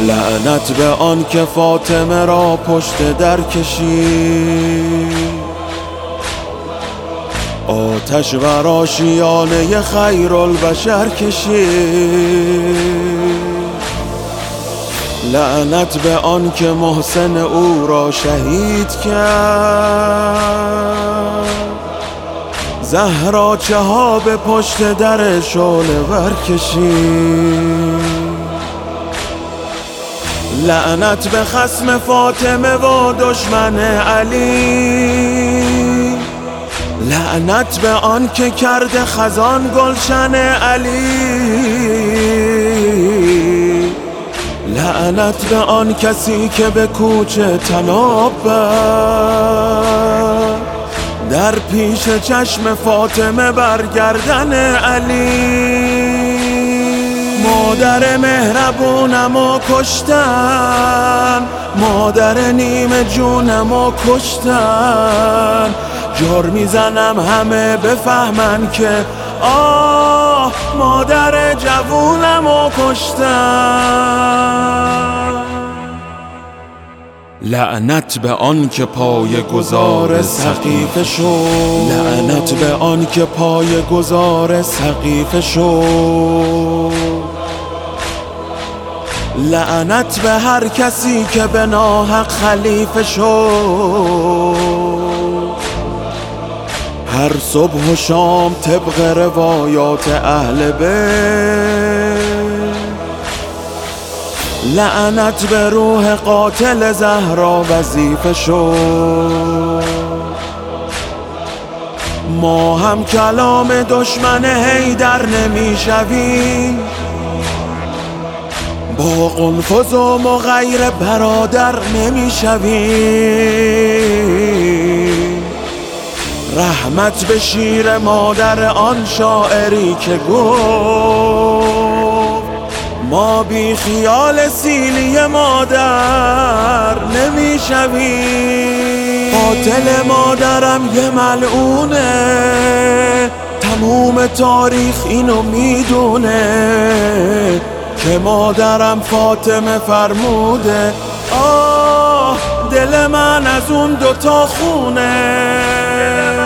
لعنت به آن که فاطمه را پشت در کشید، آتش بر آشیانه خیرالبشر کشید. لعنت به آن که محسن او را شهید کرد، زهرا چه ها به پشت در شعله ور کشید. لعنت به خصم فاطمه و دشمن علی، لعنت به آن که کرده خزان گلشن علی. لعنت به آن کسی که به کوچه طناب بست، در پیش چشم فاطمه بر گردن علی. مادر مهربونمو کشتن، مادر نیمه جونمو کشتن. جر میزنم همه بفهمن که آه مادر جوونمو کشتن. لعنت به آن که پای گذار سقیفه شد، لعنت به آن که پای گذار سقیفه شد. لعنت به هر کسی که به ناحق خلیفه شد. هر صبح و شام طبق روایات اهل بیت، لعنت به روح قاتل زهرا وظیفه شد. ما هم کلام دشمن حیدر نمیشویم، با قنفذ و مغیر برادر نمیشویم. رحمت به شیر مادر آن شاعری که گفت ما بی خیال سیلی مادر نمیشویم. قاتل مادرم یه ملعونه، تموم تاریخ اینو میدونه که مادرم فاطمه فرموده آه دل من از اون دوتا خونه.